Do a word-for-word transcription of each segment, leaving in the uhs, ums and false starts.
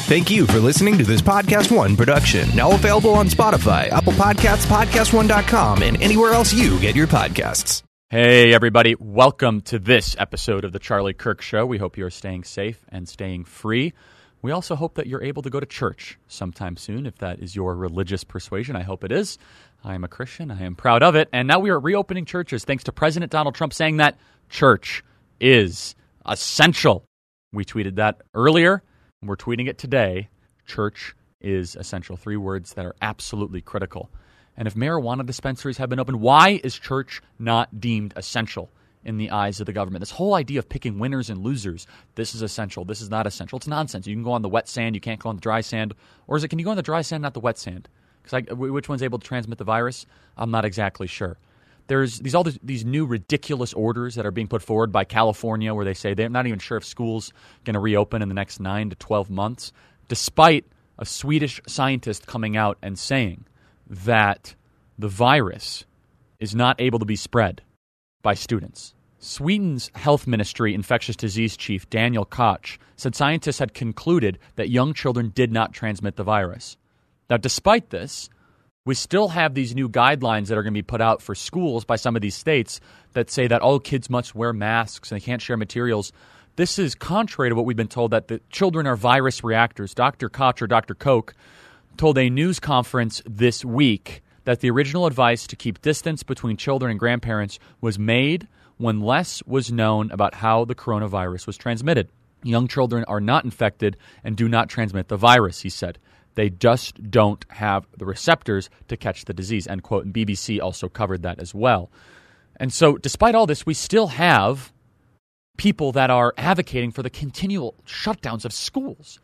Thank you for listening to this Podcast One production, now available on Spotify, Apple Podcasts, podcast one dot com, and anywhere else you get your podcasts. Hey, everybody. Welcome to this episode of The Charlie Kirk Show. We hope you're staying safe and staying free. We also hope that you're able to go to church sometime soon, if that is your religious persuasion. I hope it is. I am a Christian. I am proud of it. And now we are reopening churches thanks to President Donald Trump saying that church is essential. We tweeted that earlier. We're tweeting it today. Church is essential. Three words that are absolutely critical. And if marijuana dispensaries have been open, why is church not deemed essential in the eyes of the government? This whole idea of picking winners and losers, this is essential, this is not essential. It's nonsense. You can go on the wet sand, you can't go on the dry sand. Or is it, can you go on the dry sand, not the wet sand? Because which one's able to transmit the virus? I'm not exactly sure. There's these all these, these new ridiculous orders that are being put forward by California where they say they're not even sure if school's going to reopen in the next nine to twelve months, despite a Swedish scientist coming out and saying that the virus is not able to be spread by students. Sweden's health ministry infectious disease chief Daniel Koch said scientists had concluded that young children did not transmit the virus. Now, despite this, we still have these new guidelines that are going to be put out for schools by some of these states that say that all kids must wear masks and they can't share materials. This is contrary to what we've been told, that the children are virus reactors. Doctor Koch or Doctor Koch told a news conference this week that the original advice to keep distance between children and grandparents was made when less was known about how the coronavirus was transmitted. Young children are not infected and do not transmit the virus, he said. They just don't have the receptors to catch the disease, end quote. And B B C also covered that as well. And so despite all this, we still have people that are advocating for the continual shutdowns of schools.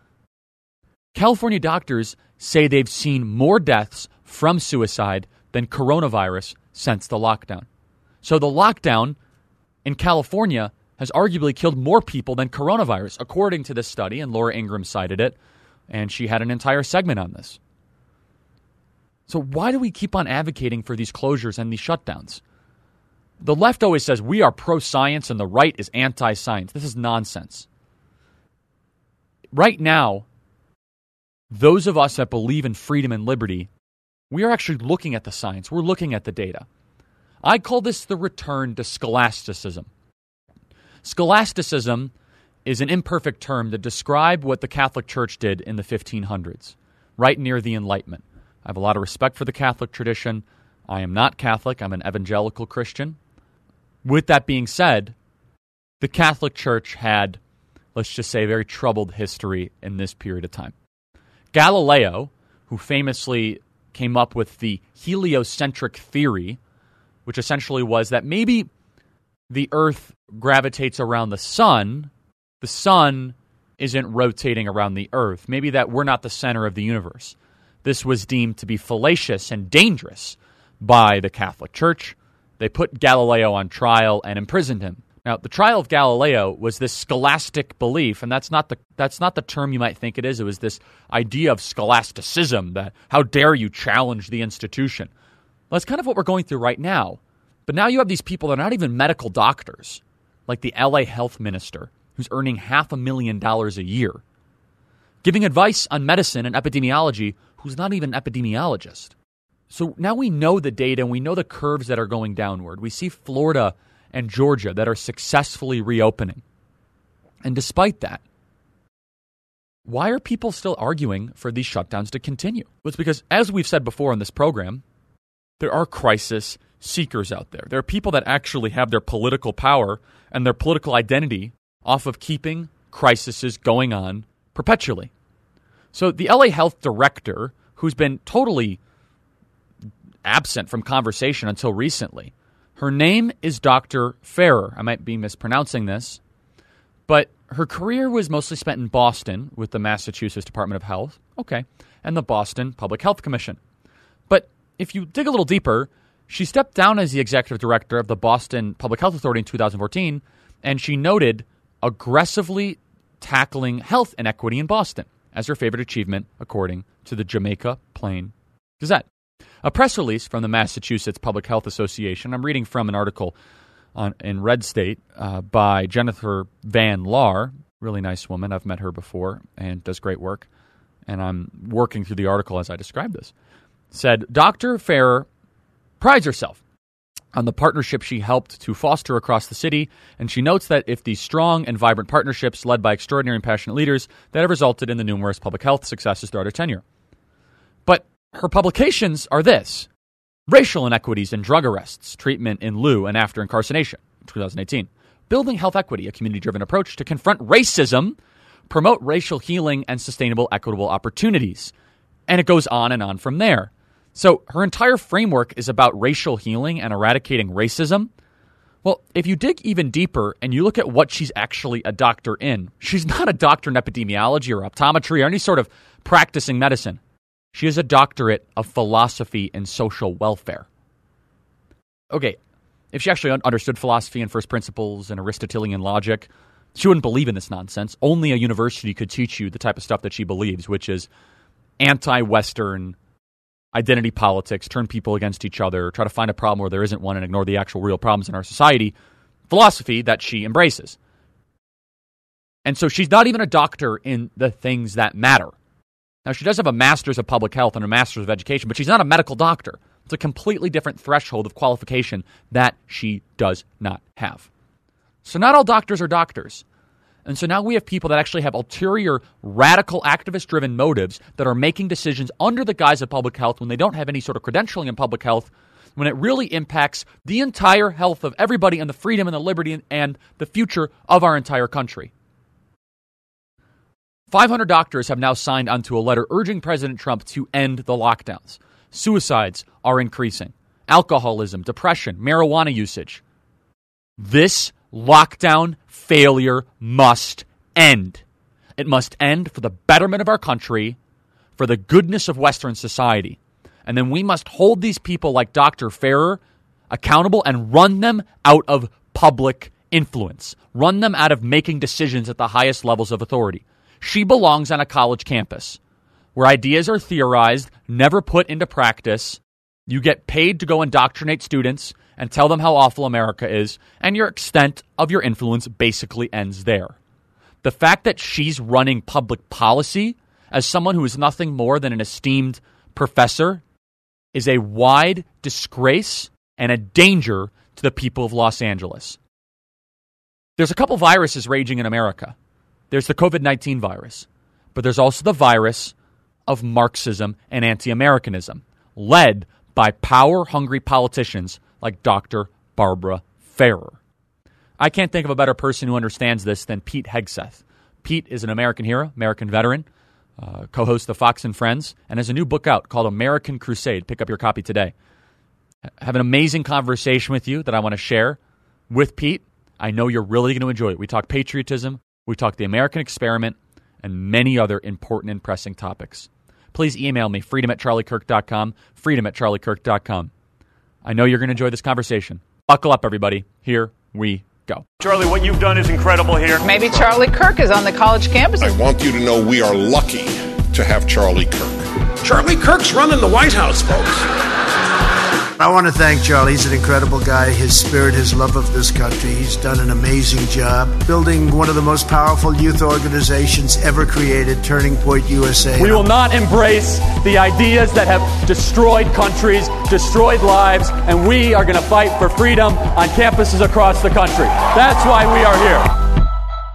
California doctors say they've seen more deaths from suicide than coronavirus since the lockdown. So the lockdown in California has arguably killed more people than coronavirus, according to this study, and Laura Ingraham cited it. And she had an entire segment on this. So why do we keep on advocating for these closures and these shutdowns? The left always says we are pro-science and the right is anti-science. This is nonsense. Right now, those of us that believe in freedom and liberty, we are actually looking at the science. We're looking at the data. I call this the return to scholasticism. Scholasticism is an imperfect term to describe what the Catholic Church did in the fifteen hundreds, right near the Enlightenment. I have a lot of respect for the Catholic tradition. I am not Catholic. I'm an evangelical Christian. With that being said, the Catholic Church had, let's just say, a very troubled history in this period of time. Galileo, who famously came up with the heliocentric theory, which essentially was that maybe the Earth gravitates around the sun, the sun isn't rotating around the Earth. Maybe that we're not the center of the universe. This was deemed to be fallacious and dangerous by the Catholic Church. They put Galileo on trial and imprisoned him. Now, the trial of Galileo was this scholastic belief, and that's not the that's not the term you might think it is. It was this idea of scholasticism, that how dare you challenge the institution. Well, that's kind of what we're going through right now. But now you have these people that are not even medical doctors, like the L A health minister, who's earning half a million dollars a year, giving advice on medicine and epidemiology, who's not even an epidemiologist. So now we know the data and we know the curves that are going downward. We see Florida and Georgia that are successfully reopening. And despite that, why are people still arguing for these shutdowns to continue? Well, it's because, as we've said before in this program, there are crisis seekers out there. There are people that actually have their political power and their political identity off of keeping crises going on perpetually. So the L A health director, who's been totally absent from conversation until recently, her name is Doctor Ferrer. I might be mispronouncing this, but her career was mostly spent in Boston with the Massachusetts Department of Health, okay, and the Boston Public Health Commission. But if you dig a little deeper, she stepped down as the executive director of the Boston Public Health Authority in two thousand fourteen, and she noted aggressively tackling health inequity in Boston as her favorite achievement, according to the Jamaica Plain Gazette. A press release from the Massachusetts Public Health Association, I'm reading from an article on, in Red State uh, by Jennifer Van Laar, really nice woman. I've met her before and does great work. And I'm working through the article as I describe this. Said, Doctor Ferrer prides herself on the partnership she helped to foster across the city, and she notes that if these strong and vibrant partnerships led by extraordinary and passionate leaders that have resulted in the numerous public health successes throughout her tenure. But her publications are this: Racial Inequities in Drug Arrests, Treatment in Lieu and After Incarceration, twenty eighteen. Building Health Equity, a community-driven approach to confront racism, promote racial healing, and sustainable equitable opportunities. And it goes on and on from there. So her entire framework is about racial healing and eradicating racism. Well, if you dig even deeper and you look at what she's actually a doctor in, she's not a doctor in epidemiology or optometry or any sort of practicing medicine. She is a doctorate of philosophy and social welfare. Okay, if she actually understood philosophy and first principles and Aristotelian logic, she wouldn't believe in this nonsense. Only a university could teach you the type of stuff that she believes, which is anti-Western identity politics, turn people against each other, try to find a problem where there isn't one and ignore the actual real problems in our society, philosophy that she embraces. And so she's not even a doctor in the things that matter. Now, she does have a master's of public health and a master's of education, but she's not a medical doctor. It's a completely different threshold of qualification that she does not have. So not all doctors are doctors. And so now we have people that actually have ulterior, radical, activist-driven motives that are making decisions under the guise of public health when they don't have any sort of credentialing in public health, when it really impacts the entire health of everybody and the freedom and the liberty and the future of our entire country. five hundred doctors have now signed onto a letter urging President Trump to end the lockdowns. Suicides are increasing. Alcoholism, depression, marijuana usage. This lockdown failure must end. It must end for the betterment of our country, for the goodness of Western society. And then we must hold these people like Doctor Ferrer accountable and run them out of public influence. Run them out of making decisions at the highest levels of authority. She belongs on a college campus where ideas are theorized, never put into practice. You get paid to go indoctrinate students and tell them how awful America is, and your extent of your influence basically ends there. The fact that she's running public policy as someone who is nothing more than an esteemed professor is a wide disgrace and a danger to the people of Los Angeles. There's a couple viruses raging in America. There's the covid nineteen virus, but there's also the virus of Marxism and anti-Americanism, led by power-hungry politicians like Doctor Barbara Ferrer. I can't think of a better person who understands this than Pete Hegseth. Pete is an American hero, American veteran, uh, co-host of Fox and Friends, and has a new book out called American Crusade. Pick up your copy today. I have an amazing conversation with you that I want to share with Pete. I know you're really going to enjoy it. We talk patriotism, we talk the American experiment, and many other important and pressing topics. Please email me, freedom at charlie kirk dot com, freedom at charlie kirk dot com. I know you're going to enjoy this conversation. Buckle up, everybody. Here we go. Charlie, what you've done is incredible here. Maybe Charlie Kirk is on the college campus. I want you to know we are lucky to have Charlie Kirk. Charlie Kirk's running the White House, folks. I want to thank Charlie. He's an incredible guy. His spirit, his love of this country. He's done an amazing job building one of the most powerful youth organizations ever created, Turning Point U S A. We will not embrace the ideas that have destroyed countries, destroyed lives, and we are going to fight for freedom on campuses across the country. That's why we are here.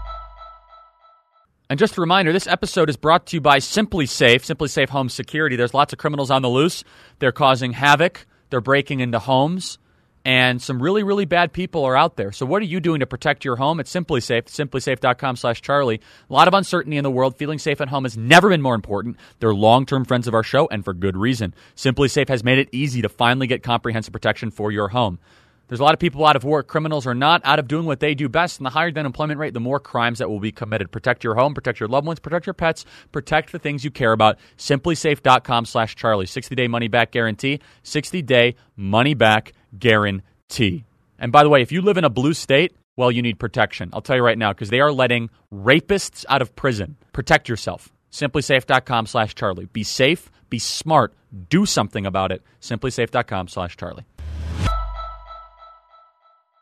And just a reminder, this episode is brought to you by Simply Safe, Simply Safe Home Security. There's lots of criminals on the loose. They're causing havoc. They're breaking into homes, and some really, really bad people are out there. So what are you doing to protect your home? It's Simply Safe, simply safe dot com slash Charlie. A lot of uncertainty in the world. Feeling safe at home has never been more important. They're long-term friends of our show, and for good reason. Simply Safe has made it easy to finally get comprehensive protection for your home. There's a lot of people out of work. Criminals are not out of doing what they do best. And the higher the unemployment rate, the more crimes that will be committed. Protect your home, protect your loved ones, protect your pets, protect the things you care about. simply safe dot com slash Charlie. sixty-day money-back guarantee. sixty-day money-back guarantee. And by the way, if you live in a blue state, well, you need protection. I'll tell you right now, because they are letting rapists out of prison. Protect yourself. simply safe dot com slash Charlie. Be safe. Be smart. Do something about it. simply safe dot com slash Charlie.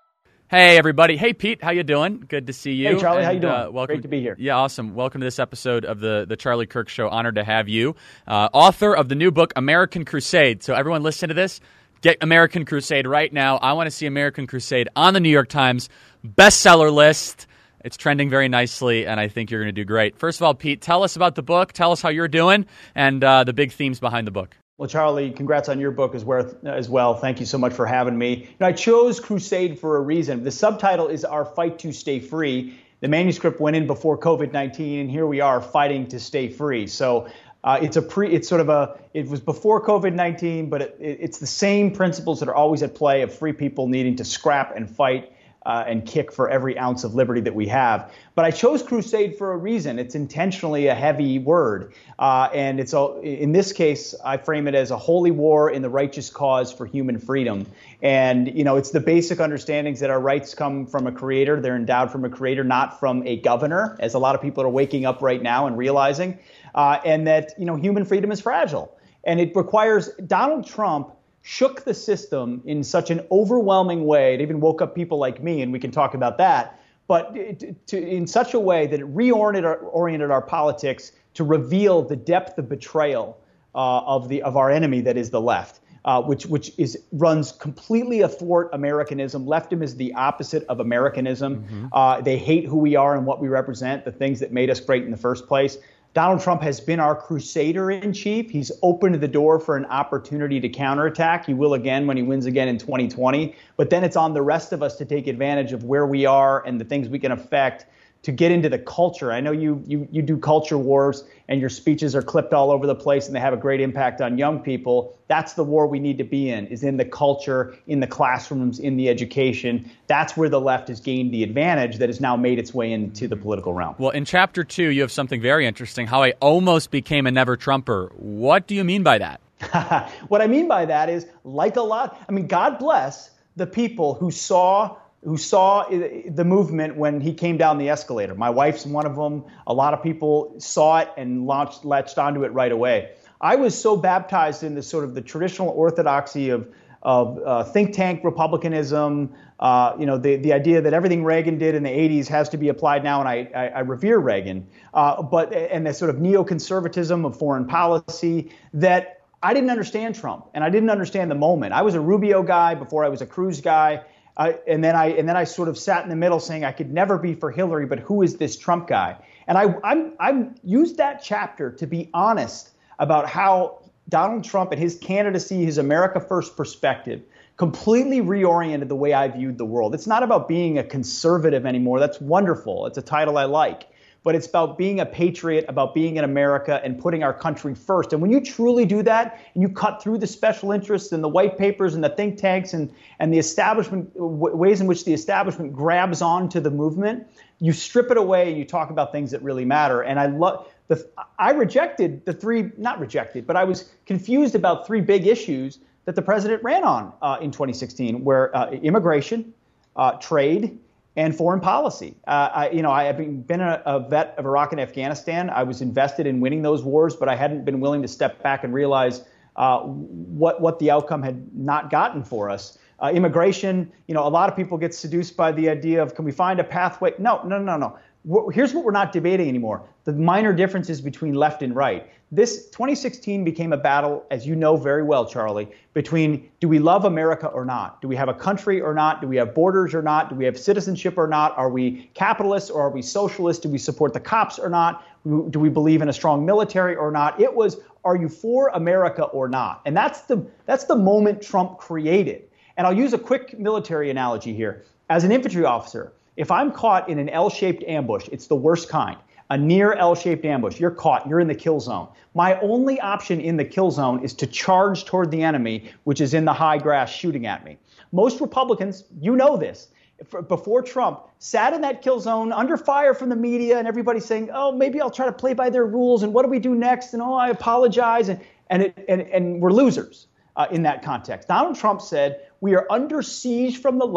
Hey, everybody. Hey, Pete. How you doing? Good to see you. Hey, Charlie. And, how you doing? Uh, welcome. Great to be here. Yeah, awesome. Welcome to this episode of the, the Charlie Kirk Show. Honored to have you. Uh, author of the new book, American Crusade. So everyone listen to this. Get American Crusade right now. I want to see American Crusade on the New York Times bestseller list. It's trending very nicely, and I think you're going to do great. First of all, Pete, tell us about the book. Tell us how you're doing and uh, the big themes behind the book. Well, Charlie, congrats on your book as well. As well. Thank you so much for having me. You know, I chose Crusade for a reason. The subtitle is Our Fight to Stay Free. The manuscript went in before COVID nineteen, and here we are fighting to stay free. So uh, it's a pre. It's sort of a. It was before COVID nineteen, but it, it's the same principles that are always at play of free people needing to scrap and fight Uh, and kick for every ounce of liberty that we have. But I chose crusade for a reason. It's intentionally a heavy word. Uh, and it's a, in this case, I frame it as a holy war in the righteous cause for human freedom. And, you know, it's the basic understandings that our rights come from a creator. They're endowed from a creator, not from a governor, as a lot of people are waking up right now and realizing. Uh, and that, you know, human freedom is fragile. And it requires Donald Trump shook the system in such an overwhelming way. It even woke up people like me, and we can talk about that, but it, to, in such a way that it reoriented our, oriented our politics to reveal the depth of betrayal uh, of the of our enemy that is the left, uh, which which is runs completely athwart Americanism. Leftism is the opposite of Americanism. Mm-hmm. Uh, they hate who we are and what we represent, the things that made us great in the first place. Donald Trump has been our crusader in chief. He's opened the door for an opportunity to counterattack. He will again when he wins again in twenty twenty. But then it's on the rest of us to take advantage of where we are and the things we can affect to get into the culture. I know you you you do culture wars and your speeches are clipped all over the place and they have a great impact on young people. That's the war we need to be in, is in the culture, in the classrooms, in the education. That's where the left has gained the advantage that has now made its way into the political realm. Well, in chapter two, you have something very interesting, how I almost became a never Trumper. What do you mean by that? What I mean by that is, like a lot, I mean, God bless the people who saw who saw the movement when he came down the escalator. My wife's one of them. A lot of people saw it and launched, latched onto it right away. I was so baptized in the sort of the traditional orthodoxy of of uh, think tank republicanism, uh, you know, the, the idea that everything Reagan did in the eighties has to be applied now, and I, I, I revere Reagan, uh, but and the sort of neoconservatism of foreign policy that I didn't understand Trump, and I didn't understand the moment. I was a Rubio guy before I was a Cruz guy. Uh, and then I and then I sort of sat in the middle saying I could never be for Hillary, but who is this Trump guy? And I I'm I've used that chapter to be honest about how Donald Trump and his candidacy, his America First perspective, completely reoriented the way I viewed the world. It's not about being a conservative anymore. That's wonderful. It's a title I like. But it's about being a patriot, about being in America and putting our country first. And when you truly do that and you cut through the special interests and the white papers and the think tanks and, and the establishment, w- ways in which the establishment grabs onto the movement, you strip it away and you talk about things that really matter. And I love the I rejected the three, not rejected, but I was confused about three big issues that the president ran on uh, in twenty sixteen, where uh, immigration, uh, trade, and foreign policy. Uh, I, you know, I have been a, a vet of Iraq and Afghanistan. I was invested in winning those wars, but I hadn't been willing to step back and realize uh, what what the outcome had not gotten for us. Uh, immigration, you know, a lot of people get seduced by the idea of, can we find a pathway? No, no, no, no. We're, here's what we're not debating anymore: the minor differences between left and right. This twenty sixteen became a battle, as you know very well, Charlie, between do we love America or not? Do we have a country or not? Do we have borders or not? Do we have citizenship or not? Are we capitalists or are we socialists? Do we support the cops or not? Do we believe in a strong military or not? It was, are you for America or not? And that's the that's the moment Trump created. And I'll use a quick military analogy here. As an infantry officer, if I'm caught in an L-shaped ambush, it's the worst kind. A near L-shaped ambush. You're caught. You're in the kill zone. My only option in the kill zone is to charge toward the enemy, which is in the high grass shooting at me. Most Republicans, you know this, before Trump, sat in that kill zone under fire from the media and everybody saying, oh, maybe I'll try to play by their rules. And what do we do next? And oh, I apologize. And and it, and, and we're losers uh, in that context. Donald Trump said, we are under siege from the left.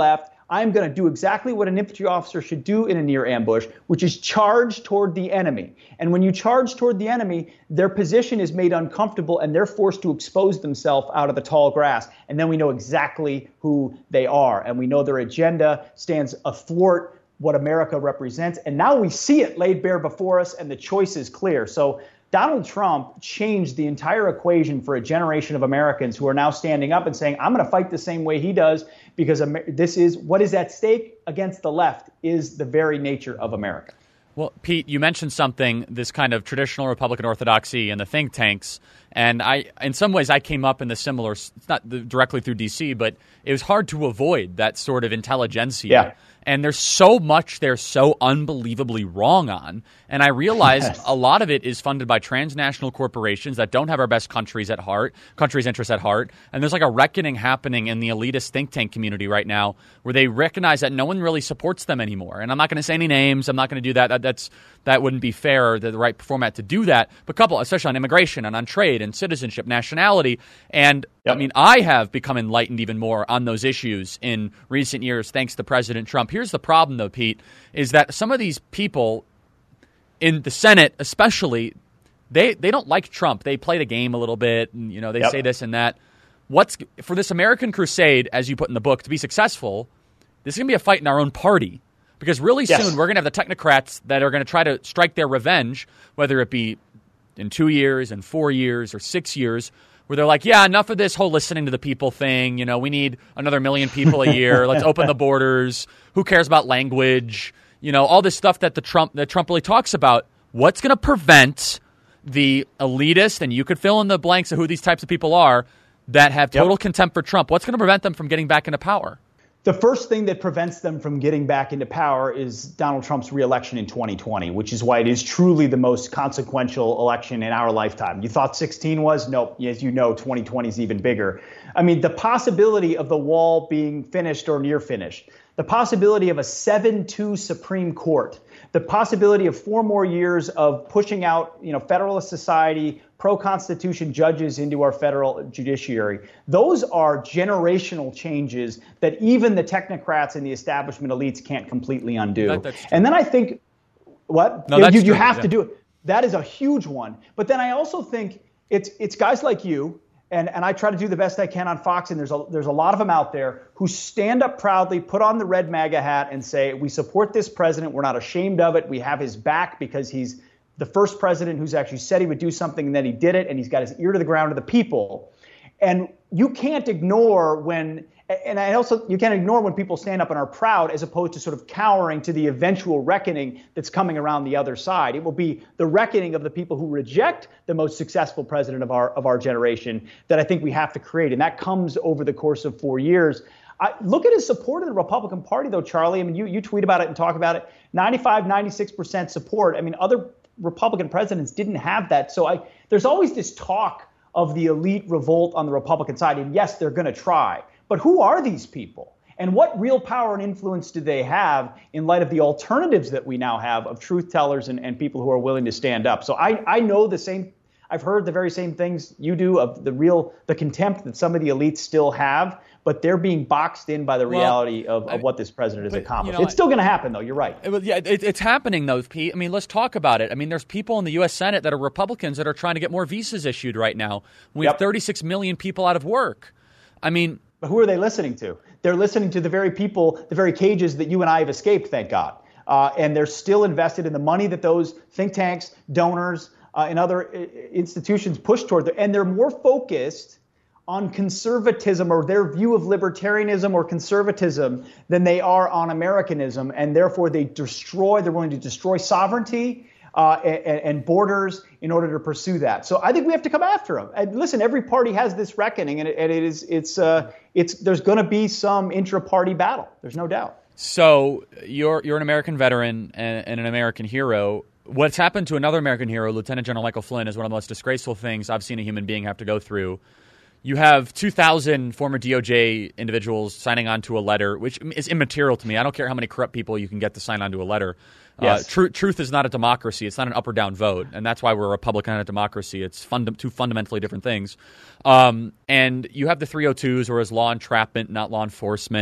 I'm going to do exactly what an infantry officer should do in a near ambush, which is charge toward the enemy. And when you charge toward the enemy, their position is made uncomfortable and they're forced to expose themselves out of the tall grass. And then we know exactly who they are. And we know their agenda stands athwart what America represents. And now we see it laid bare before us, and the choice is clear. So Donald Trump changed the entire equation for a generation of Americans who are now standing up and saying, I'm going to fight the same way he does, because this is what is at stake against the left is the very nature of America. Well, Pete, you mentioned something, this kind of traditional Republican orthodoxy and the think tanks. And I, in some ways, I came up in the similar, it's not directly through D C, but it was hard to avoid that sort of intelligentsia. Yeah. And there's so much they're so unbelievably wrong on. And I realize yes. a lot of it is funded by transnational corporations that don't have our best countries at heart, countries' interests at heart. And there's like a reckoning happening in the elitist think tank community right now where they recognize that no one really supports them anymore. And I'm not going to say any names. I'm not going to do that. that. That's that wouldn't be fair or the right format to do that. But couple, especially on immigration and on trade and citizenship, nationality. And yep. I mean, I have become enlightened even more on those issues in recent years, thanks to President Trump. Here's the problem, though, Pete, is that some of these people in the Senate, especially, they they don't like Trump. They play the game a little bit, and you know they yep. say this and that. What's for this American crusade, as you put in the book, to be successful? This is going to be a fight in our own party, because really yes. soon we're going to have the technocrats that are going to try to strike their revenge, whether it be in two years, and four years, or six years. Where they're like, yeah, enough of this whole listening to the people thing. You know, we need another million people a year. Let's open the borders. Who cares about language? You know, all this stuff that the Trump that Trump really talks about. What's going to prevent the elitist, and you could fill in the blanks of who these types of people are that have total yep. contempt for Trump. What's going to prevent them from getting back into power? The first thing that prevents them from getting back into power is Donald Trump's reelection in twenty twenty, which is why it is truly the most consequential election in our lifetime. You thought sixteen was? Nope. As you know, twenty twenty is even bigger. I mean, the possibility of the wall being finished or near finished, the possibility of a seven two Supreme Court, the possibility of four more years of pushing out, you know, Federalist Society, pro-Constitution judges into our federal judiciary. Those are generational changes that even the technocrats and the establishment elites can't completely undo. That, and then I think, what? No, you, that's you, you true. have yeah. to do it. That is a huge one. But then I also think it's it's guys like you, and, and I try to do the best I can on Fox, and there's a, there's a lot of them out there who stand up proudly, put on the red MAGA hat, and say, we support this president. We're not ashamed of it. We have his back because he's the first president who's actually said he would do something, and then he did it, and he's got his ear to the ground to the people. And you can't ignore when, and I also, you can't ignore when people stand up and are proud, as opposed to sort of cowering to the eventual reckoning that's coming around the other side. It will be the reckoning of the people who reject the most successful president of our of our generation that I think we have to create. And that comes over the course of four years. I, look at his support of the Republican Party, though, Charlie. I mean, you, you tweet about it and talk about it. ninety-five, ninety-six percent support. I mean, other Republican presidents didn't have that. So I, there's always this talk of the elite revolt on the Republican side. And yes, they're going to try. But who are these people? And what real power and influence do they have in light of the alternatives that we now have of truth tellers and, and people who are willing to stand up? So I, I know the same. I've heard the very same things you do of the real the contempt that some of the elites still have, but they're being boxed in by the reality well, of, of I, what this president has but, accomplished. You know, it's still going to happen, though. You're right. It, yeah, it, it's happening, though, Pete. I mean, let's talk about it. I mean, there's people in the U S Senate that are Republicans that are trying to get more visas issued right now. We yep. have thirty-six million people out of work. I mean, but who are they listening to? They're listening to the very people, the very cages that you and I have escaped, thank God. Uh, and they're still invested in the money that those think tanks, donors, uh, and other institutions push toward. The, and they're more focused on conservatism or their view of libertarianism or conservatism than they are on Americanism. And therefore, they destroy, they're willing to destroy sovereignty uh, and, and borders in order to pursue that. So I think we have to come after them. And listen, every party has this reckoning, and it, and it is it's uh, it's there's going to be some intra-party battle. There's no doubt. So you're you're an American veteran and, and an American hero. What's happened to another American hero, Lieutenant General Michael Flynn, is one of the most disgraceful things I've seen a human being have to go through. You have two thousand former D O J individuals signing on to a letter, which is immaterial to me. I don't care how many corrupt people you can get to sign on to a letter. Yes. Uh, tr- truth is not a democracy. It's not an up or down vote. And that's why we're a Republican and a democracy. It's funda- two fundamentally different things. Um, and you have the three oh twos, or as law entrapment, not law enforcement.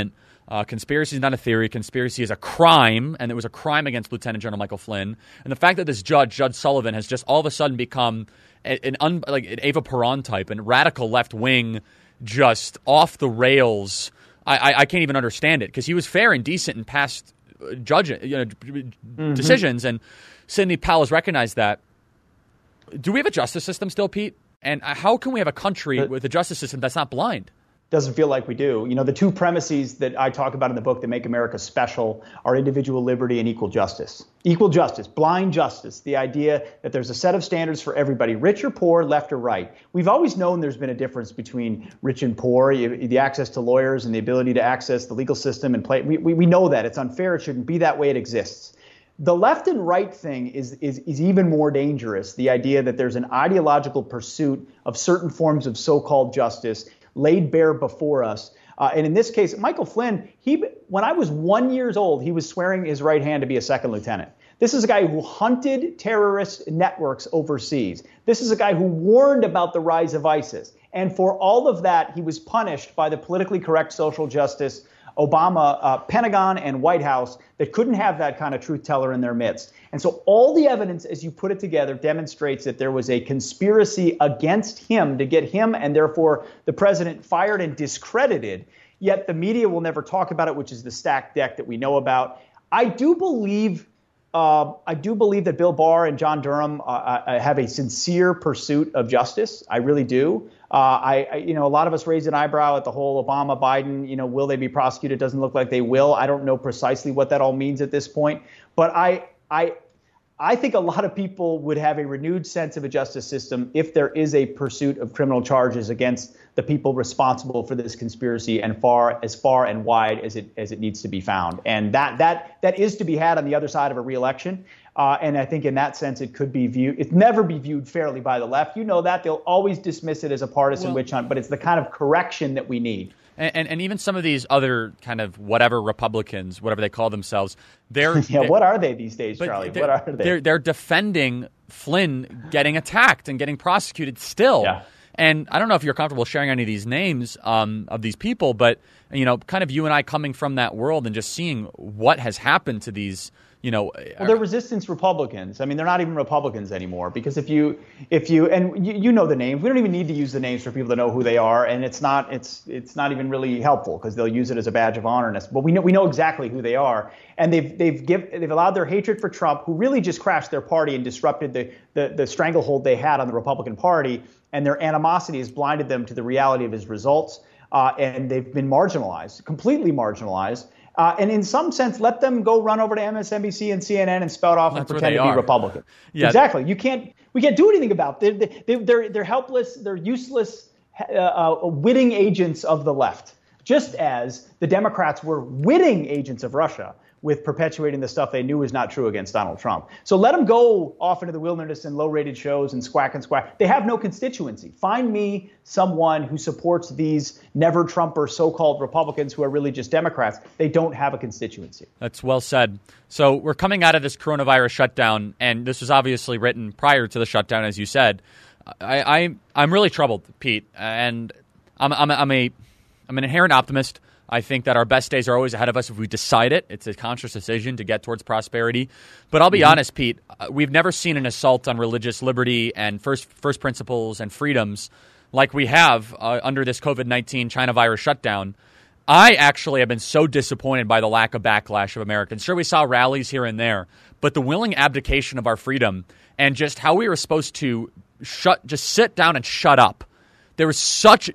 Uh, conspiracy is not a theory. Conspiracy is a crime, and it was a crime against Lieutenant General Michael Flynn. And the fact that this judge, Judge Sullivan, has just all of a sudden become a, an un, like an Eva Peron type, and radical left wing, just off the rails. I, I, I can't even understand it, because he was fair and decent in past judge you know, mm-hmm. decisions, and Sidney Powell has recognized that. Do we have a justice system still, Pete? And how can we have a country with a justice system that's not blind? Doesn't feel like we do. You know, the two premises that I talk about in the book that make America special are individual liberty and equal justice. Equal justice, blind justice, the idea that there's a set of standards for everybody, rich or poor, left or right. We've always known there's been a difference between rich and poor, the access to lawyers and the ability to access the legal system and play. We, we, we know that. It's unfair. It shouldn't be that way. It exists. The left and right thing is, is, is even more dangerous, the idea that there's an ideological pursuit of certain forms of so-called justice laid bare before us. Uh, and in this case, Michael Flynn, he, when I was one years old, he was swearing his right hand to be a second lieutenant. This is a guy who hunted terrorist networks overseas. This is a guy who warned about the rise of ISIS. And for all of that, he was punished by the politically correct social justice Obama, uh, Pentagon and White House that couldn't have that kind of truth teller in their midst. And so all the evidence, as you put it together, demonstrates that there was a conspiracy against him to get him and therefore the president fired and discredited. Yet the media will never talk about it, which is the stacked deck that we know about. I do believe uh, I do believe that Bill Barr and John Durham uh, have a sincere pursuit of justice. I really do. Uh, I, I, you know, a lot of us raised an eyebrow at the whole Obama, Biden, you know, will they be prosecuted? It doesn't look like they will. I don't know precisely what that all means at this point. But I, I, I think a lot of people would have a renewed sense of a justice system if there is a pursuit of criminal charges against the people responsible for this conspiracy, and far as far and wide as it as it needs to be found. And that that that is to be had on the other side of a re-election. Uh, and I think in that sense, it could be viewed, it never be viewed fairly by the left. You know that. They'll always dismiss it as a partisan well, witch hunt, but it's the kind of correction that we need. And, and, and even some of these other kind of whatever Republicans, whatever they call themselves, they're... yeah, they're, what are they these days, Charlie? What are they? They're, they're defending Flynn getting attacked and getting prosecuted still. Yeah. And I don't know if you're comfortable sharing any of these names um, of these people, but, you know, kind of you and I coming from that world and just seeing what has happened to these... You know, well, they're resistance Republicans. I mean, they're not even Republicans anymore, because if you, if you, and you, you know the names. We don't even need to use the names for people to know who they are, and it's not, it's, it's not even really helpful because they'll use it as a badge of honor. But we know, we know exactly who they are, and they've, they've give, they've allowed their hatred for Trump, who really just crashed their party and disrupted the, the, the stranglehold they had on the Republican Party, and their animosity has blinded them to the reality of his results, uh, and they've been marginalized, completely marginalized. Uh, and in some sense, let them go run over to M S N B C and C N N and spout off That's and pretend to are. be Republican. Yeah. Exactly. You can't. We can't do anything about it. They, they, they're they're helpless. They're useless, uh, uh, witting agents of the left, just as the Democrats were witting agents of Russia with perpetuating the stuff they knew was not true against Donald Trump. So let them go off into the wilderness and low-rated shows and squack and squack. They have no constituency. Find me someone who supports these never-Trumper so-called Republicans who are really just Democrats. They don't have a constituency. That's well said. So we're coming out of this coronavirus shutdown, and this was obviously written prior to the shutdown, as you said. I, I I'm really troubled, Pete, and I'm I'm I'm a I'm an inherent optimist. I think that our best days are always ahead of us if we decide it. It's a conscious decision to get towards prosperity. But I'll be mm-hmm. honest, Pete, we've never seen an assault on religious liberty and first first principles and freedoms like we have uh, under this COVID nineteen China virus shutdown. I actually have been so disappointed by the lack of backlash of Americans. Sure, we saw rallies here and there, but the willing abdication of our freedom and just how we were supposed to shut, just sit down and shut up. There was such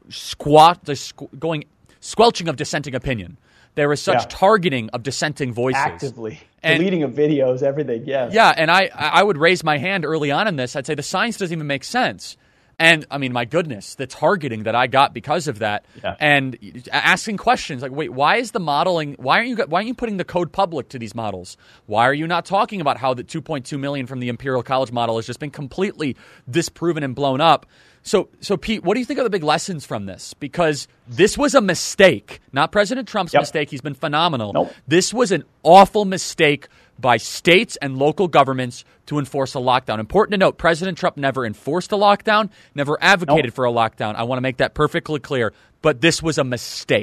squat, going squelching of dissenting opinion. There was such yeah. targeting of dissenting voices. Actively. And, deleting of videos, everything, yes. Yeah, and I, I would raise my hand early on in this. I'd say the science doesn't even make sense. And, I mean, my goodness, the targeting that I got because of that. Yeah. And asking questions like, wait, why is the modeling, why aren't you why aren't you putting the code public to these models? Why are you not talking about how the two point two million from the Imperial College model has just been completely disproven and blown up? So, so Pete, what do you think are the big lessons from this? Because this was a mistake, not President Trump's yep. mistake. He's been phenomenal. Nope. This was an awful mistake by states and local governments to enforce a lockdown. Important to note, President Trump never enforced a lockdown, never advocated nope. for a lockdown. I want to make that perfectly clear. But this was a mistake.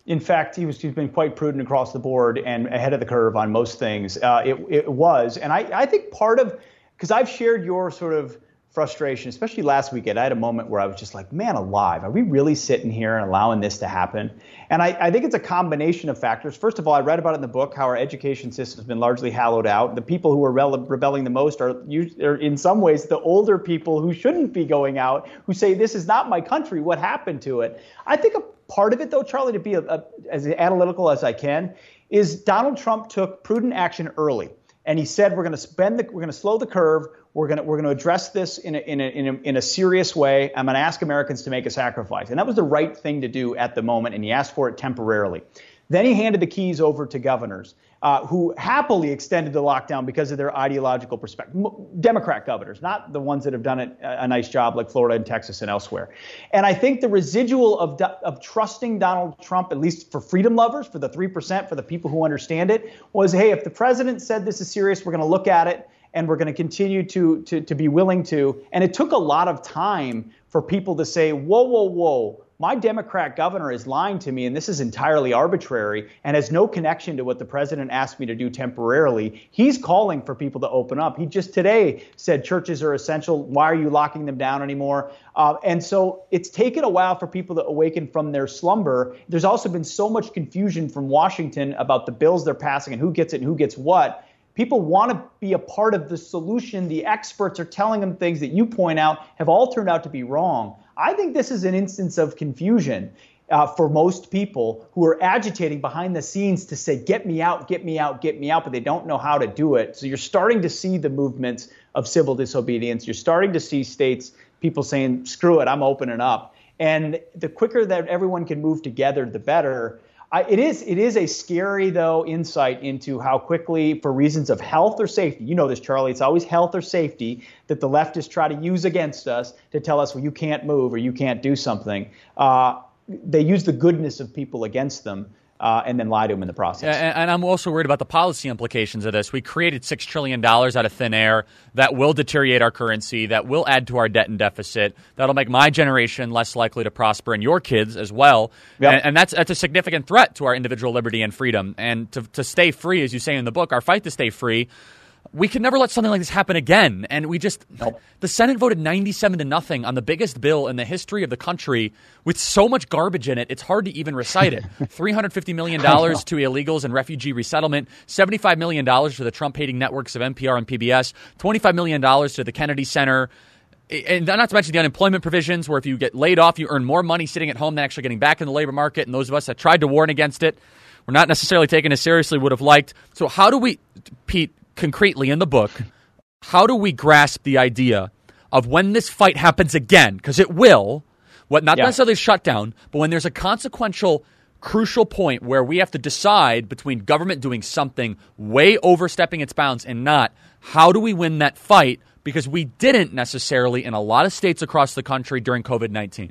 In fact, he was, he's been quite prudent across the board and ahead of the curve on most things. Uh, it, it was. And I, I think part of, because I've shared your sort of frustration, especially last weekend. I had a moment where I was just like, man alive, are we really sitting here and allowing this to happen? And I, I think it's a combination of factors. First of all, I read about it in the book, how our education system has been largely hollowed out. The people who are rele- rebelling the most are, are, in some ways, the older people who shouldn't be going out, who say, this is not my country. What happened to it? I think a part of it, though, Charlie, to be a, a, as analytical as I can, is Donald Trump took prudent action early. And he said, we're going to spend the, we're going to slow the curve. We're going to, we're going to address this in a, in a, in a, in a serious way. I'm going to ask Americans to make a sacrifice. And that was the right thing to do at the moment. And he asked for it temporarily. Then he handed the keys over to governors uh, who happily extended the lockdown because of their ideological perspective. Democrat governors, not the ones that have done it a nice job like Florida and Texas and elsewhere. And I think the residual of of trusting Donald Trump, at least for freedom lovers, for the three percent, for the people who understand it, was, hey, if the president said this is serious, we're going to look at it and we're going to continue to, to, to be willing to. And it took a lot of time for people to say, whoa, whoa, whoa. My Democrat governor is lying to me, and this is entirely arbitrary and has no connection to what the president asked me to do temporarily. He's calling for people to open up. He just today said churches are essential. Why are you locking them down anymore? Uh, and so it's taken a while for people to awaken from their slumber. There's also been so much confusion from Washington about the bills they're passing and who gets it and who gets what. People want to be a part of the solution. The experts are telling them things that you point out have all turned out to be wrong. I think this is an instance of confusion uh, for most people who are agitating behind the scenes to say, get me out, get me out, get me out, but they don't know how to do it. So you're starting to see the movements of civil disobedience. You're starting to see states, people saying, screw it, I'm opening up. And the quicker that everyone can move together, the better. I, it is it is a scary, though, insight into how quickly, for reasons of health or safety, you know this, Charlie, it's always health or safety that the leftists try to use against us to tell us, well, you can't move or you can't do something. Uh, they use the goodness of people against them. Uh, and then lie to them in the process. And, and I'm also worried about the policy implications of this. We created six trillion dollars out of thin air that will deteriorate our currency, that will add to our debt and deficit, that'll make my generation less likely to prosper and your kids as well. Yep. And, and that's, that's a significant threat to our individual liberty and freedom. And to, to stay free, as you say in the book, our fight to stay free, we can never let something like this happen again. And we just, nope. The Senate voted ninety-seven to nothing on the biggest bill in the history of the country with so much garbage in it, it's hard to even recite it. three hundred fifty million dollars to illegals and refugee resettlement, seventy-five million dollars to the Trump-hating networks of N P R and P B S, twenty-five million dollars to the Kennedy Center. And not to mention the unemployment provisions where if you get laid off, you earn more money sitting at home than actually getting back in the labor market. And those of us that tried to warn against it were not necessarily taken as seriously would have liked. So how do we, Pete, concretely in the book, how do we grasp the idea of when this fight happens again, because it will, what not yeah. necessarily shut down, but when there's a consequential, crucial point where we have to decide between government doing something way overstepping its bounds and not, how do we win that fight? Because we didn't necessarily in a lot of states across the country during COVID nineteen.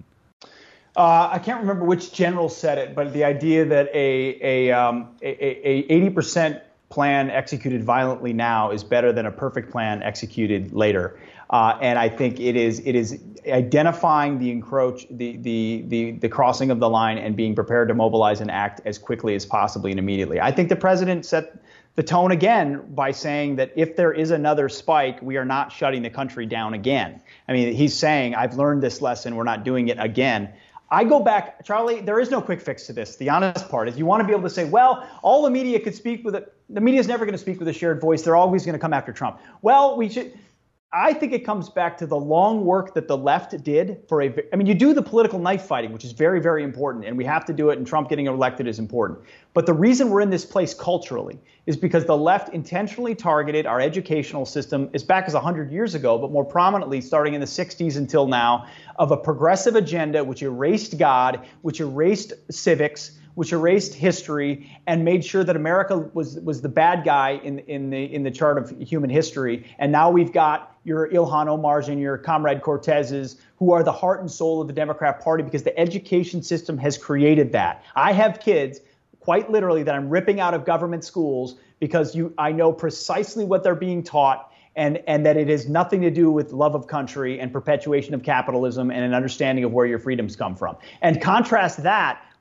Uh, I can't remember which general said it, but the idea that a a um, a, a eighty percent plan executed violently now is better than a perfect plan executed later. Uh, and I think it is it is identifying the encroach, the, the the the crossing of the line and being prepared to mobilize and act as quickly as possibly and immediately. I think the president set the tone again by saying that if there is another spike, we are not shutting the country down again. I mean, he's saying, I've learned this lesson. We're not doing it again. I go back, Charlie, there is no quick fix to this. The honest part is you want to be able to say, well, all the media could speak with it. The media is never going to speak with a shared voice. They're always going to come after Trump. Well, we should. I think it comes back to the long work that the left did for a, I mean, you do the political knife fighting, which is very, very important, and we have to do it, and Trump getting elected is important. But the reason we're in this place culturally is because the left intentionally targeted our educational system as back as one hundred years ago, but more prominently starting in the sixties until now, of a progressive agenda which erased God, which erased civics, which erased history and made sure that America was was the bad guy in in the in the chart of human history. And now we've got your Ilhan Omars and your Comrade Cortezes, who are the heart and soul of the Democrat Party because the education system has created that. I have kids, quite literally, that I'm ripping out of government schools because you I know precisely what they're being taught. And, and that it has nothing to do with love of country and perpetuation of capitalism and an understanding of where your freedoms come from. And contrast that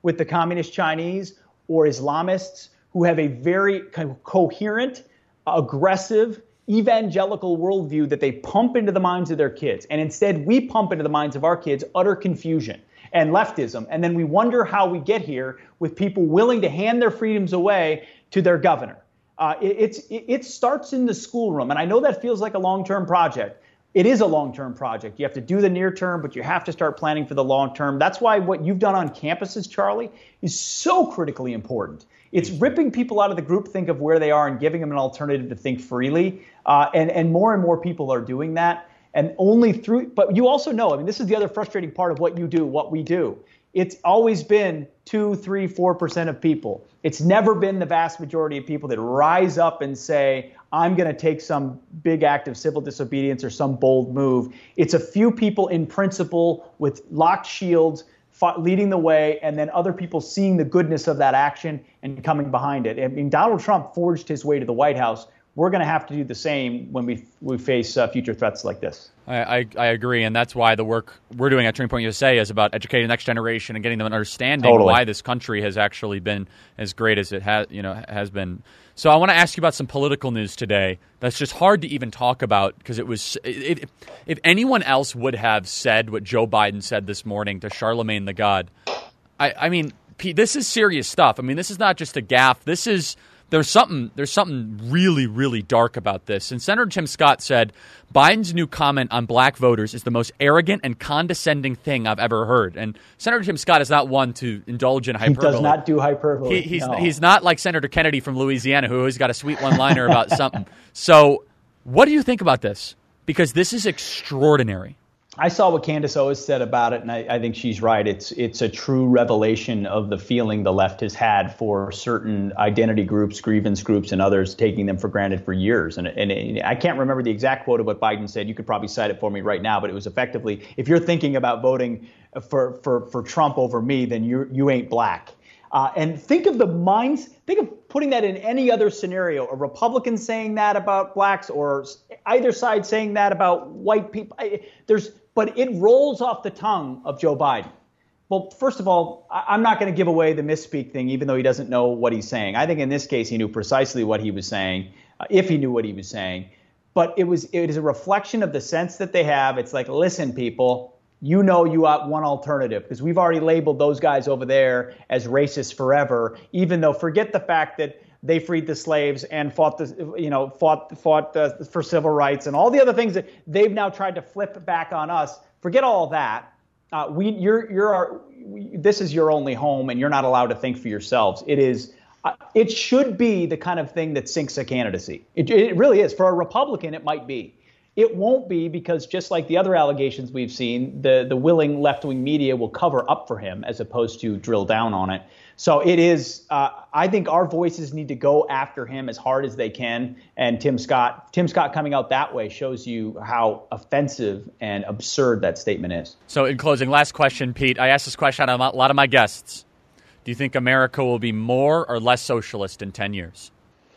with the communist Chinese or Islamists who have a very co- coherent, aggressive, evangelical worldview that they pump into the minds of their kids. And instead, we pump into the minds of our kids utter confusion and leftism. And then we wonder how we get here with people willing to hand their freedoms away to their governor. Uh, it, it's, it, it starts in the schoolroom. And I know that feels like a long-term project. It is a long-term project. You have to do the near term, but you have to start planning for the long term. That's why what you've done on campuses, Charlie, is so critically important. It's ripping people out of the groupthink of where they are and giving them an alternative to think freely. Uh, and, and more and more people are doing that. And only through, but you also know, I mean, this is the other frustrating part of what you do, what we do. It's always been two, three, four percent of people. It's never been the vast majority of people that rise up and say, I'm going to take some big act of civil disobedience or some bold move. It's a few people in principle with locked shields leading the way, and then other people seeing the goodness of that action and coming behind it. I mean, Donald Trump forged his way to the White House. We're going to have to do the same when we we face uh, future threats like this. I, I, I agree, and that's why the work we're doing at Turning Point U S A is about educating the next generation and getting them an understanding Totally. why this country has actually been as great as it has, you know, has been. So I want to ask you about some political news today that's just hard to even talk about because it was it, it, if anyone else would have said what Joe Biden said this morning to Charlemagne the God, I, I mean, Pete, this is serious stuff. I mean, this is not just a gaffe. This is There's something there's something really, really dark about this. And Senator Tim Scott said, Biden's new comment on black voters is the most arrogant and condescending thing I've ever heard. And Senator Tim Scott is not one to indulge in hyperbole. He does not do hyperbole. He, he's, no. he's not like Senator Kennedy from Louisiana, who always got a sweet one-liner about something. So what do you think about this? Because this is extraordinary. I saw what Candace Owens said about it, and I, I think she's right. It's it's a true revelation of the feeling the left has had for certain identity groups, grievance groups, and others, taking them for granted for years. And, and it, I can't remember the exact quote of what Biden said. You could probably cite it for me right now, but it was effectively, if you're thinking about voting for for, for Trump over me, then you you ain't black. Uh, and think of the minds, think of putting that in any other scenario, a Republican saying that about blacks or either side saying that about white people. I, there's, but it rolls off the tongue of Joe Biden. Well, first of all, I, I'm not going to give away the misspeak thing, even though he doesn't know what he's saying. I think in this case, he knew precisely what he was saying, uh, if he knew what he was saying. But it was, it is a reflection of the sense that they have. It's like, listen, people, you know you have one alternative because we've already labeled those guys over there as racist forever, even though forget the fact that they freed the slaves and fought the, you know, fought fought the, for civil rights and all the other things that they've now tried to flip back on us. Forget all that. Uh, we, you're, you're our, we, this is your only home, and you're not allowed to think for yourselves. It is, uh, it should be the kind of thing that sinks a candidacy. It, it really is. For a Republican, it might be. It won't be, because just like the other allegations we've seen, the, the willing left-wing media will cover up for him as opposed to drill down on it. So it is, uh, I think our voices need to go after him as hard as they can. And Tim Scott, Tim Scott coming out that way shows you how offensive and absurd that statement is. So in closing, last question, Pete. I asked this question on a lot of my guests. Do you think America will be more or less socialist in ten years?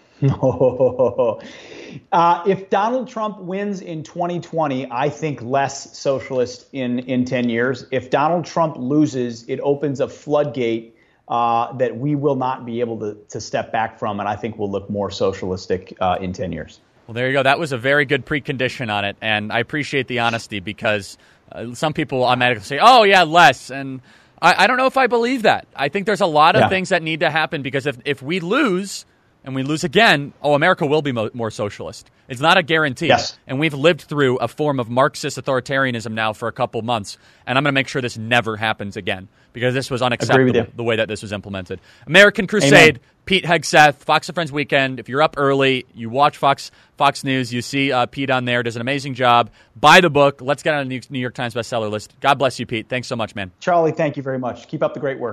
No. Uh, if Donald Trump wins in twenty twenty, I think less socialist in, in ten years. If Donald Trump loses, it opens a floodgate uh, that we will not be able to, to step back from, and I think will look more socialistic uh, in ten years. Well, there you go. That was a very good precondition on it, and I appreciate the honesty, because uh, some people automatically say, oh, yeah, less, and I, I don't know if I believe that. I think there's a lot of yeah. things that need to happen, because if, if we lose and we lose again, oh, America will be mo- more socialist. It's not a guarantee. Yes. And we've lived through a form of Marxist authoritarianism now for a couple months, and I'm going to make sure this never happens again, because this was unacceptable, the way that this was implemented. American Crusade, Amen. Pete Hegseth, Fox and Friends Weekend. If you're up early, you watch Fox Fox News, you see uh, Pete on there, does an amazing job. Buy the book. Let's get on the New York Times bestseller list. God bless you, Pete. Thanks so much, man. Charlie, thank you very much. Keep up the great work.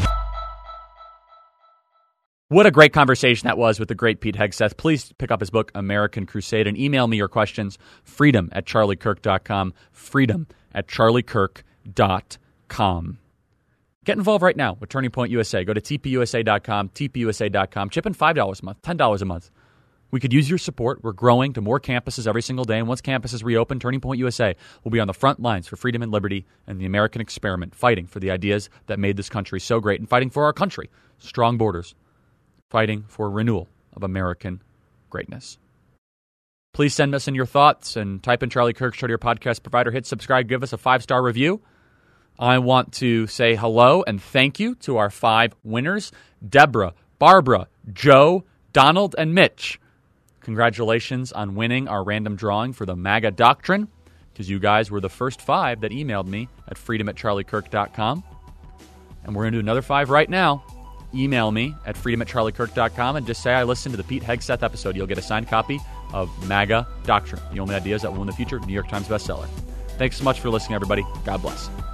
What a great conversation that was with the great Pete Hegseth. Please pick up his book, American Crusade, and email me your questions, freedom at charlie kirk dot com, freedom at charlie kirk dot com. Get involved right now with Turning Point U S A. Go to T P U S A dot com, T P U S A dot com. Chip in five dollars a month, ten dollars a month. We could use your support. We're growing to more campuses every single day, and once campuses reopen, Turning Point U S A will be on the front lines for freedom and liberty and the American experiment, fighting for the ideas that made this country so great and fighting for our country. Strong borders, fighting for renewal of American greatness. Please send us in your thoughts and type in Charlie Kirk Show to your podcast provider. Hit subscribe, give us a five-star review. I want to say hello and thank you to our five winners, Deborah, Barbara, Joe, Donald, and Mitch. Congratulations on winning our random drawing for the MAGA Doctrine, because you guys were the first five that emailed me at freedom at charlie kirk dot com. And we're going to do another five right now. Email me at freedom at charlie kirk dot com and just say I listened to the Pete Hegseth episode. You'll get a signed copy of MAGA Doctrine, the only ideas that will win the future New York Times bestseller. Thanks so much for listening, everybody. God bless.